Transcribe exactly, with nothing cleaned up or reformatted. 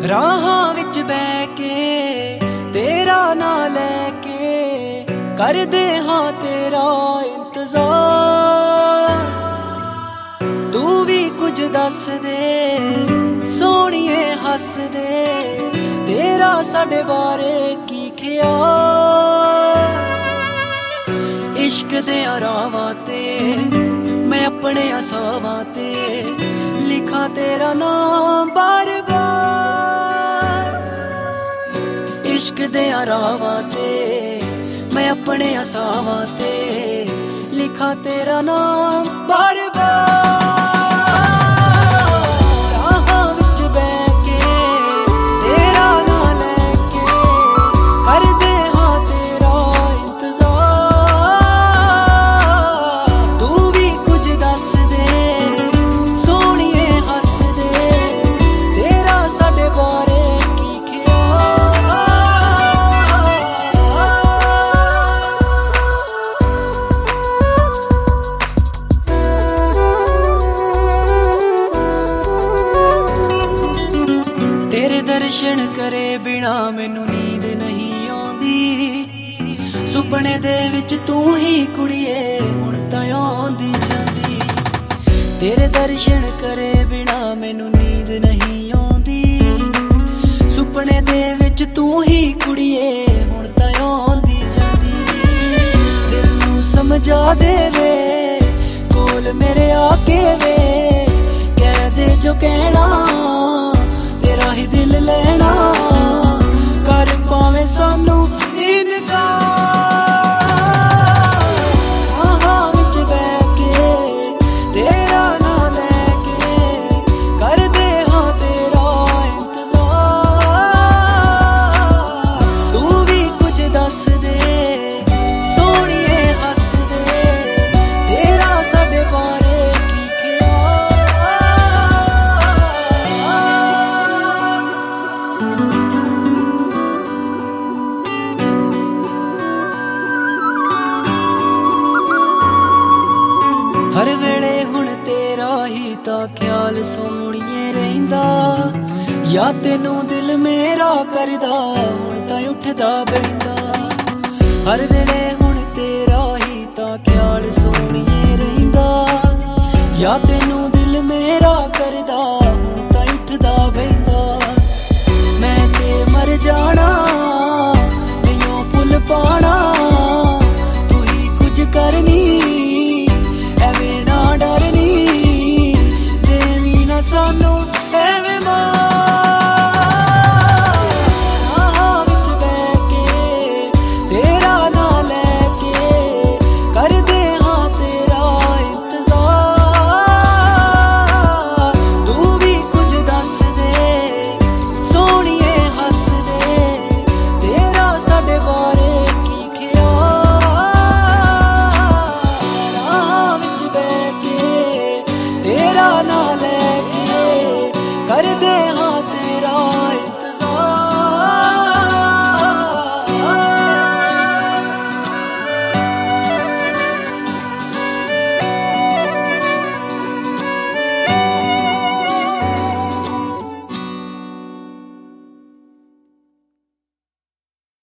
ਰਾਹਾਂ ਵਿੱਚ ਬਹਿ ਕੇ ਤੇਰਾ ਨਾਂ ਲੈ ਕੇ ਕਰਦੇ ਹਾਂ ਤੇਰਾ ਇੰਤਜ਼ਾਰ। ਤੂੰ ਵੀ ਕੁਝ ਦੱਸ ਦੇ ਸੋਹਣੀਏ ਹੱਸ ਦੇ, ਤੇਰਾ ਸਾਡੇ ਬਾਰੇ ਕੀ ਖਿਆਲ। ਇਸ਼ਕ ਦੇ ਰਾਵਾਂ ਤੇ ਮੈਂ ਆਪਣੇ ਅਸਾਵਾਂ ਤੇ ਲਿਖਾਂ ਤੇਰਾ ਨਾਮ ਬਾਰ ਬਾਰ। ਇਸ਼ਕ ਦੇ ਰਾਵਾਂ ਤੇ ਮੈਂ ਆਪਣੇ ਅਸਾਵਾਂ ਤੇ ਲਿਖਾਂ ਤੇਰਾ ਨਾਮ ਬਾਰ ਬਾਰ। ਦਰਸ਼ਨ ਕਰੇ ਬਿਨਾ ਮੈਨੂੰ ਨੀਂਦ ਨਹੀਂ ਆਉਂਦੀ, ਸੁਪਨੇ ਦੇ ਵਿੱਚ ਤੂੰ ਹੀ ਕੁੜੀਏ ਹੁਣ ਤਾਂ ਆਉਂਦੀ ਜਾਂਦੀ। ਤੇਰੇ ਦਰਸ਼ਨ ਕਰੇ ਬਿਨਾ ਮੈਨੂੰ ਨੀਂਦ ਨਹੀਂ ਆਉਂਦੀ, ਸੁਪਨੇ ਦੇ ਵਿੱਚ ਤੂੰ ਹੀ ਕੁੜੀਏ ਹੁਣ ਤਾਂ ਆਉਂਦੀ ਜਾਂਦੀ। ਦਿਲ ਨੂੰ ਸਮਝਾ ਦੇਵੇ ਕੋਲ ਮੇਰੇ ਆ ਕੇ ਵੇ, ਕਹਿ ਦੇ ਜੋ ਕਹਿਣਾ ਤੇਰਾ ਹੀ ਦਿਲ ਲੈਣਾ, ਕਰ ਪਾਵੇਂ ਸਾਨੂੰ ਇਨਕਾਰ। ਰਾਹਾਂ ਵਿੱਚ ਬਹਿ ਕੇ ਤੇਰਾ ਨਾਂ ਲੈ ਕੇ ਕਰਦੇ ਹਾਂ ਤੇਰਾ ਇੰਤਜ਼ਾਰ। ਤੂੰ ਵੀ ਕੁਝ ਦੱਸ ਦੇ ਸੋਹਣੀਏ ਹੱਸ ਦੇ, ਤੇਰਾ ਸਾਡੇ ਬਾਰੇ ਕੀ ਖਿਆਲ। ਹਰ ਵੇਲੇ ਹੁਣ ਤੇਰਾ ਹੀ ਤਾਂ ਖਿਆਲ ਸੋਹਣੀਏ ਰਹਿੰਦਾ, ਯਾ ਤੈਨੂੰ ਦਿਲ ਮੇਰਾ ਕਰਦਾ ਹੁਣ ਤਾਂ ਉੱਠਦਾ ਬਹਿੰਦਾ। ਹਰ ਵੇਲੇ